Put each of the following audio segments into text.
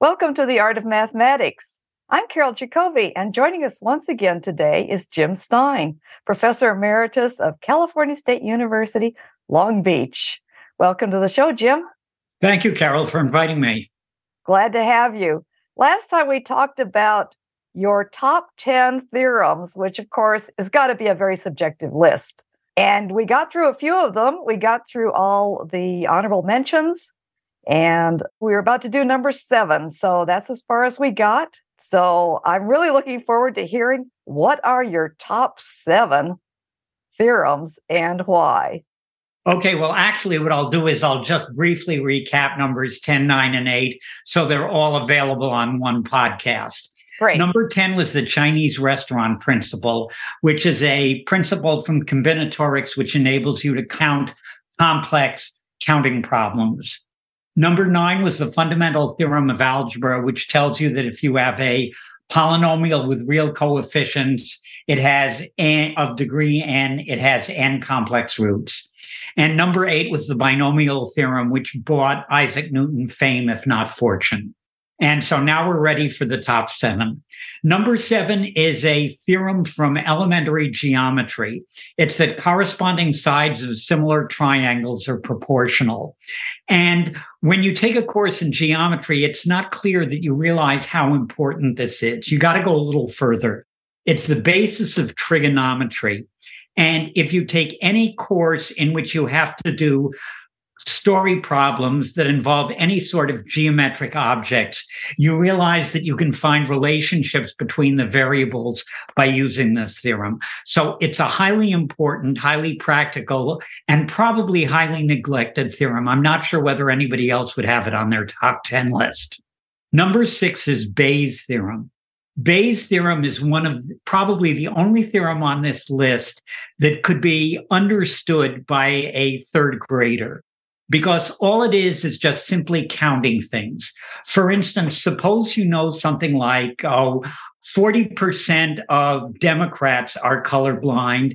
Welcome to the Art of Mathematics. I'm Carol Jacoby, and joining us once again today is Jim Stein, Professor Emeritus of California State University, Long Beach. Welcome to the show, Jim. Thank you, Carol, for inviting me. Glad to have you. Last time we talked about your top 10 theorems, which of course has got to be a very subjective list. And we got through a few of them. We got through all the honorable mentions. And we were about to do number 7. So that's as far as we got. So I'm really looking forward to hearing what are your top 7 theorems and why. Okay, well, actually, what I'll do is I'll just briefly recap numbers 10, 9, and 8. So they're all available on one podcast. Great. Number 10 was the Chinese restaurant principle, which is a principle from combinatorics, which enables you to count complex counting problems. Number 9 was the fundamental theorem of algebra, which tells you that if you have a polynomial with real coefficients, it has n of degree n, it has n complex roots. And number 8 was the binomial theorem, which brought Isaac Newton fame, if not fortune. And so now we're ready for the top 7. Number 7 is a theorem from elementary geometry. It's that corresponding sides of similar triangles are proportional. And when you take a course in geometry, it's not clear that you realize how important this is. You got to go a little further. It's the basis of trigonometry. And if you take any course in which you have to do story problems that involve any sort of geometric objects, you realize that you can find relationships between the variables by using this theorem. So it's a highly important, highly practical, and probably highly neglected theorem. I'm not sure whether anybody else would have it on their top 10 list. Number 6 is Bayes' theorem. Bayes' theorem is one of probably the only theorem on this list that could be understood by a third grader, because all it is just simply counting things. For instance, suppose you know something like, 40% of Democrats are colorblind,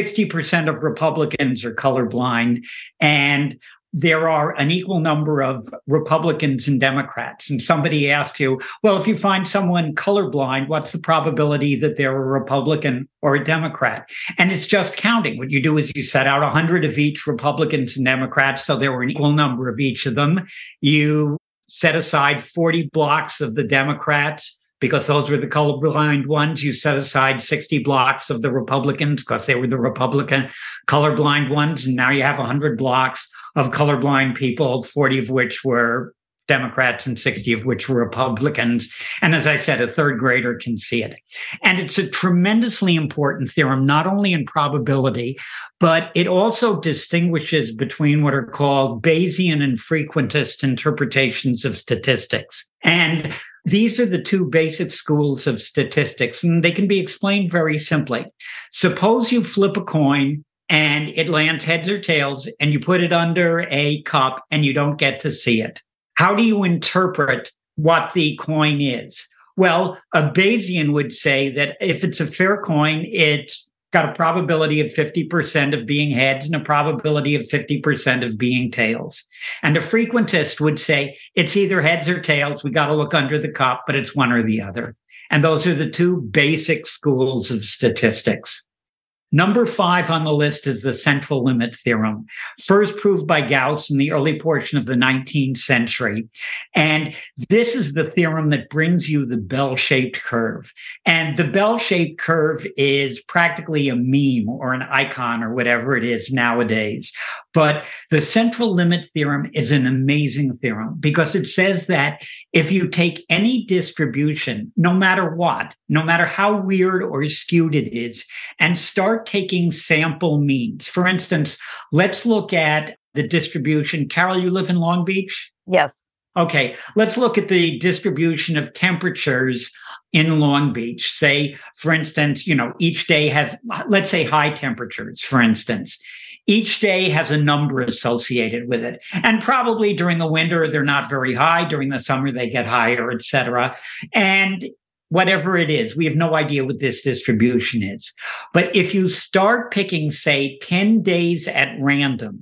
60% of Republicans are colorblind, and there are an equal number of Republicans and Democrats. And somebody asks you, well, if you find someone colorblind, what's the probability that they're a Republican or a Democrat? And it's just counting. What you do is you set out 100 of each, Republicans and Democrats, so there were an equal number of each of them. You set aside 40 blocks of the Democrats, because those were the colorblind ones. You set aside 60 blocks of the Republicans because they were the Republican colorblind ones. And now you have 100 blocks of colorblind people, 40 of which were Democrats and 60 of which were Republicans. And as I said, a third grader can see it. And it's a tremendously important theorem, not only in probability, but it also distinguishes between what are called Bayesian and frequentist interpretations of statistics. And these are the two basic schools of statistics, and they can be explained very simply. Suppose you flip a coin and it lands heads or tails, and you put it under a cup and you don't get to see it. How do you interpret what the coin is? Well, a Bayesian would say that if it's a fair coin, it's got a probability of 50% of being heads and a probability of 50% of being tails. And a frequentist would say it's either heads or tails. We got to look under the cup, but it's one or the other. And those are the two basic schools of statistics. Number 5 on the list is the central limit theorem, first proved by Gauss in the early portion of the 19th century. And this is the theorem that brings you the bell-shaped curve. And the bell-shaped curve is practically a meme or an icon or whatever it is nowadays. But the central limit theorem is an amazing theorem because it says that if you take any distribution, no matter what, no matter how weird or skewed it is, and start taking sample means. For instance, let's look at the distribution. Carol, you live in Long Beach? Yes. Okay, let's look at the distribution of temperatures in Long Beach. Say, for instance, each day has, let's say, high temperatures, for instance. Each day has a number associated with it. And probably during the winter, they're not very high. During the summer, they get higher, et cetera. And whatever it is, we have no idea what this distribution is. But if you start picking, say, 10 days at random,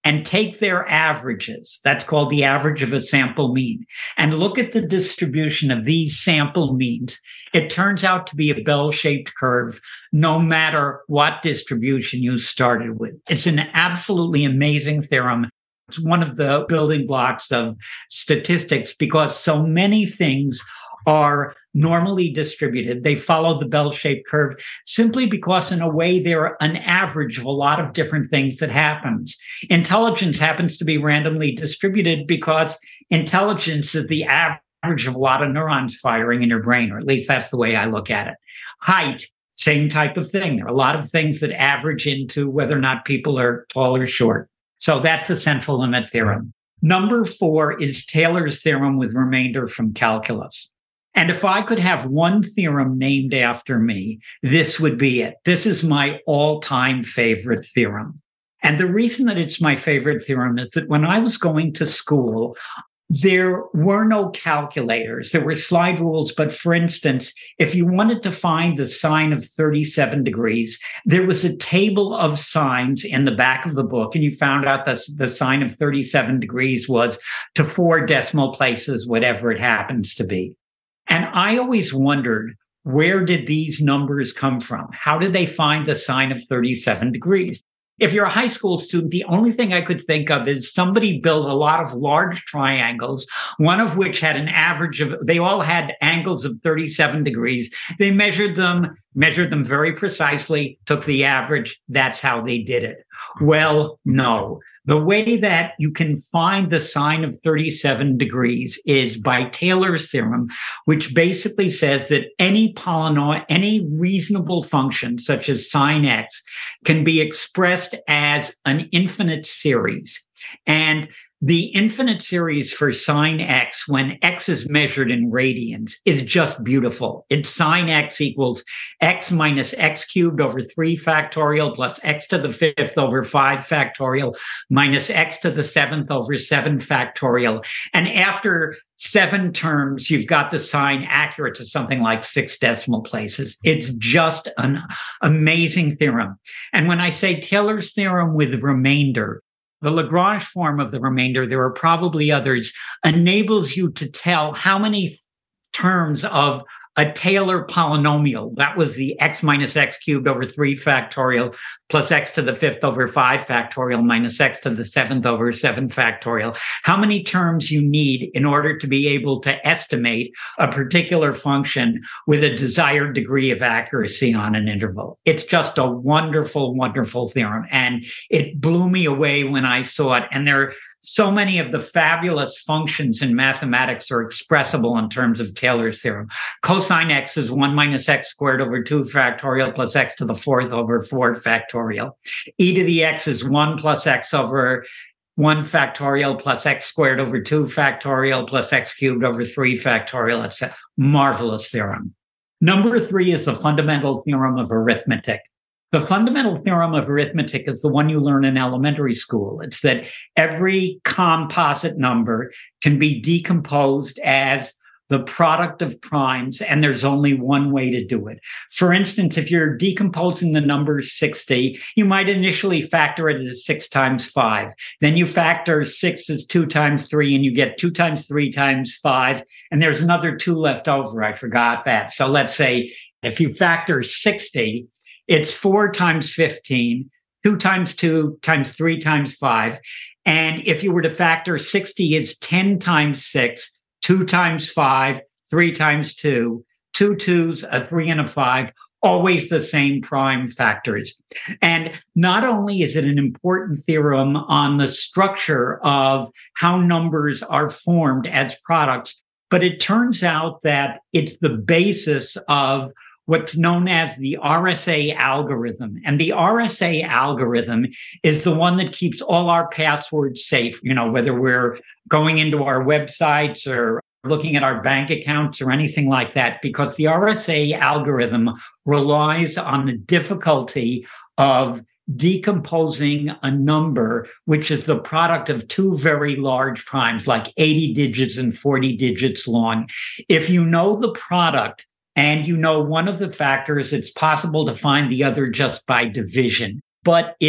and take their averages. That's called the average of a sample mean. And look at the distribution of these sample means. It turns out to be a bell-shaped curve, no matter what distribution you started with. It's an absolutely amazing theorem. It's one of the building blocks of statistics because so many things are normally distributed. They follow the bell-shaped curve simply because, in a way, they're an average of a lot of different things that happens. Intelligence happens to be randomly distributed because intelligence is the average of a lot of neurons firing in your brain, or at least that's the way I look at it. Height, same type of thing. There are a lot of things that average into whether or not people are tall or short. So that's the central limit theorem. Number 4 is Taylor's theorem with remainder from calculus. And if I could have one theorem named after me, this would be it. This is my all-time favorite theorem. And the reason that it's my favorite theorem is that when I was going to school, there were no calculators. There were slide rules. But for instance, if you wanted to find the sine of 37 degrees, there was a table of sines in the back of the book. And you found out that the sine of 37 degrees was to 4 decimal places, whatever it happens to be. And I always wondered, where did these numbers come from? How did they find the sine of 37 degrees? If you're a high school student, the only thing I could think of is somebody built a lot of large triangles, one of which had an average of, they all had angles of 37 degrees. They measured them very precisely, took the average. That's how they did it. Well, no. The way that you can find the sine of 37 degrees is by Taylor's theorem, which basically says that any polynomial, any reasonable function, such as sine x, can be expressed as an infinite series. And the infinite series for sine x, when x is measured in radians, is just beautiful. It's sine x equals x minus x cubed over 3 factorial plus x to the 5th over 5 factorial minus x to the 7th over 7 factorial. And after 7 terms, you've got the sine accurate to something like 6 decimal places. It's just an amazing theorem. And when I say Taylor's theorem with remainder, the Lagrange form of the remainder, there are probably others, enables you to tell how many terms of a Taylor polynomial, that was the x minus x cubed over 3 factorial plus x to the 5th over 5 factorial minus x to the 7th over 7 factorial, how many terms you need in order to be able to estimate a particular function with a desired degree of accuracy on an interval. It's just a wonderful, wonderful theorem. And it blew me away when I saw it. And there so many of the fabulous functions in mathematics are expressible in terms of Taylor's theorem. Cosine x is 1 minus x squared over 2 factorial plus x to the 4th over 4 factorial. E to the x is 1 plus x over 1 factorial plus x squared over 2 factorial plus x cubed over 3 factorial. It's a marvelous theorem. Number 3 is the fundamental theorem of arithmetic. The fundamental theorem of arithmetic is the one you learn in elementary school. It's that every composite number can be decomposed as the product of primes, and there's only one way to do it. For instance, if you're decomposing the number 60, you might initially factor it as 6 times 5. Then you factor 6 as 2 times 3, and you get 2 times 3 times 5, and there's another 2 left over. I forgot that. So let's say if you factor 60, it's 4 times 15, 2 times 2 times 3 times 5. And if you were to factor 60, it's 10 times 6, 2 times 5, 3 times 2, 2 2s, a 3 and a 5, always the same prime factors. And not only is it an important theorem on the structure of how numbers are formed as products, but it turns out that it's the basis of what's known as the RSA algorithm. And the RSA algorithm is the one that keeps all our passwords safe, whether we're going into our websites or looking at our bank accounts or anything like that, because the RSA algorithm relies on the difficulty of decomposing a number, which is the product of 2 very large primes, like 80 digits and 40 digits long. If you know the product, and you know one of the factors, it's possible to find the other just by division. But if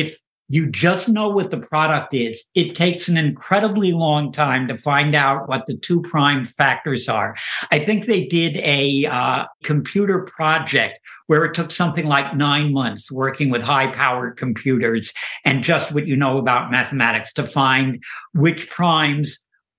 You just know what the product is. It takes an incredibly long time to find out what the two prime factors are. I think they did a computer project where it took something like 9 months working with high-powered computers and just what you know about mathematics to find which primes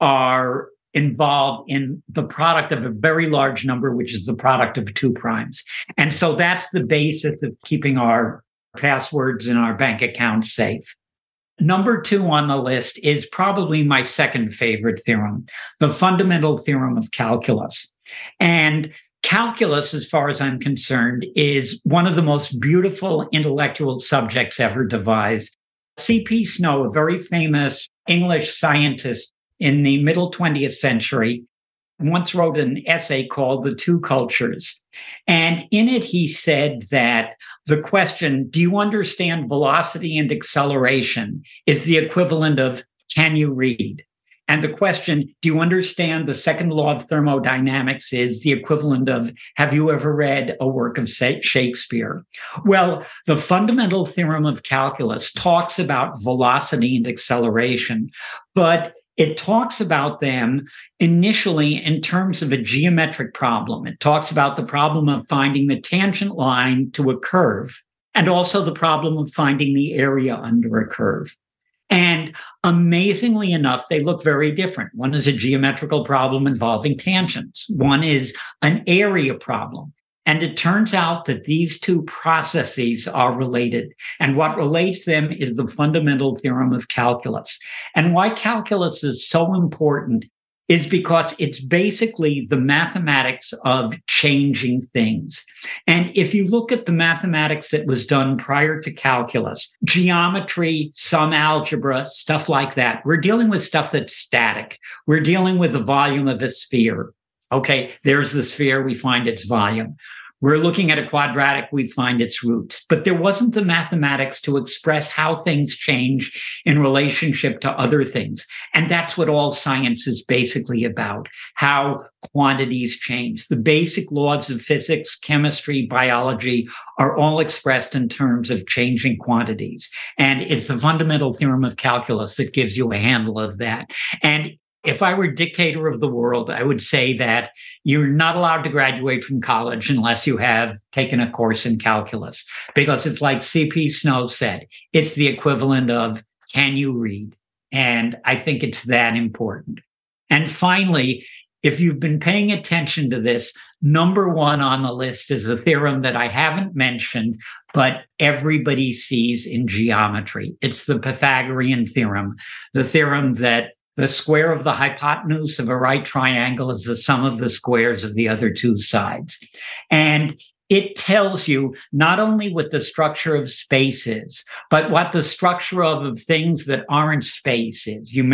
are involved in the product of a very large number, which is the product of two primes. And so that's the basis of keeping our passwords in our bank accounts safe. Number 2 on the list is probably my second favorite theorem, the fundamental theorem of calculus. And calculus, as far as I'm concerned, is one of the most beautiful intellectual subjects ever devised. C.P. Snow, a very famous English scientist in the middle 20th century, once wrote an essay called The Two Cultures. And in it, he said that the question, do you understand velocity and acceleration, is the equivalent of, can you read? And the question, do you understand the second law of thermodynamics, is the equivalent of, have you ever read a work of Shakespeare? Well, the fundamental theorem of calculus talks about velocity and acceleration, but it talks about them initially in terms of a geometric problem. It talks about the problem of finding the tangent line to a curve, and also the problem of finding the area under a curve. And amazingly enough, they look very different. One is a geometrical problem involving tangents. One is an area problem. And it turns out that these two processes are related. And what relates them is the fundamental theorem of calculus. And why calculus is so important is because it's basically the mathematics of changing things. And if you look at the mathematics that was done prior to calculus, geometry, some algebra, stuff like that, we're dealing with stuff that's static. We're dealing with the volume of a sphere. Okay, there's the sphere, we find its volume. We're looking at a quadratic, we find its roots. But there wasn't the mathematics to express how things change in relationship to other things. And that's what all science is basically about, how quantities change. The basic laws of physics, chemistry, biology are all expressed in terms of changing quantities. And it's the fundamental theorem of calculus that gives you a handle of that. And if I were dictator of the world, I would say that you're not allowed to graduate from college unless you have taken a course in calculus, because it's like C.P. Snow said, it's the equivalent of, can you read? And I think it's that important. And finally, if you've been paying attention to this, number 1 on the list is a theorem that I haven't mentioned, but everybody sees in geometry. It's the Pythagorean theorem, the theorem that the square of the hypotenuse of a right triangle is the sum of the squares of the other two sides. And it tells you not only what the structure of space is, but what the structure of things that aren't space is. You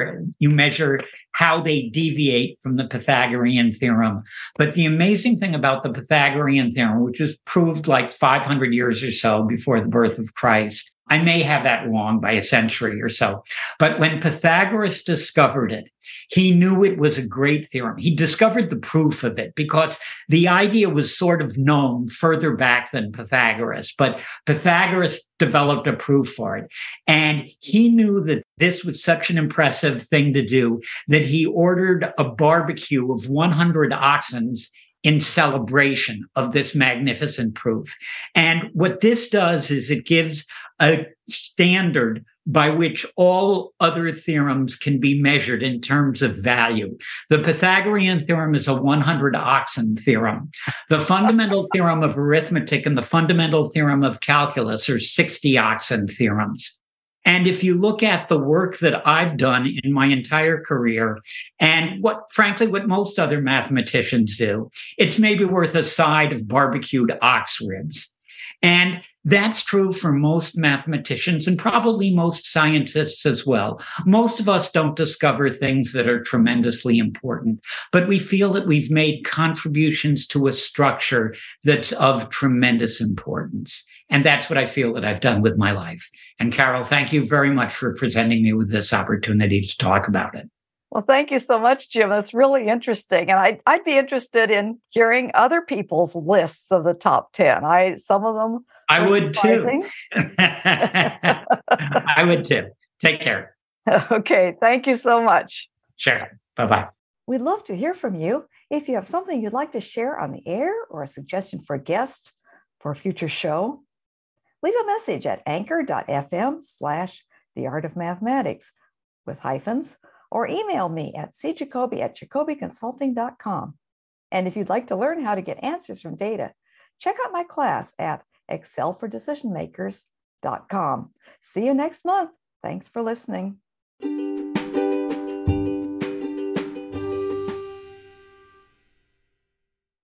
measure how they deviate from the Pythagorean theorem. But the amazing thing about the Pythagorean theorem, which was proved like 500 years or so before the birth of Christ, I may have that wrong by a century or so. But when Pythagoras discovered it, he knew it was a great theorem. He discovered the proof of it because the idea was sort of known further back than Pythagoras, but Pythagoras developed a proof for it. And he knew that this was such an impressive thing to do that he ordered a barbecue of 100 oxen in celebration of this magnificent proof. And what this does is it gives a standard by which all other theorems can be measured in terms of value. The Pythagorean theorem is a 100 oxen theorem. The fundamental theorem of arithmetic and the fundamental theorem of calculus are 60 oxen theorems. And if you look at the work that I've done in my entire career, and what most other mathematicians do, it's maybe worth a side of barbecued ox ribs. And that's true for most mathematicians and probably most scientists as well. Most of us don't discover things that are tremendously important, but we feel that we've made contributions to a structure that's of tremendous importance. And that's what I feel that I've done with my life. And Carol, thank you very much for presenting me with this opportunity to talk about it. Well, thank you so much, Jim. That's really interesting. And I'd be interested in hearing other people's lists of the top 10. Some of them I would too. Surprising. I would too. Take care. Okay. Thank you so much. Sure. Bye-bye. We'd love to hear from you. If you have something you'd like to share on the air or a suggestion for a guest for a future show, leave a message at anchor.fm/theartofmathematics with hyphens, or email me at cjacoby@jacobyconsulting.com. And if you'd like to learn how to get answers from data, check out my class at excelfordecisionmakers.com. See you next month. Thanks for listening.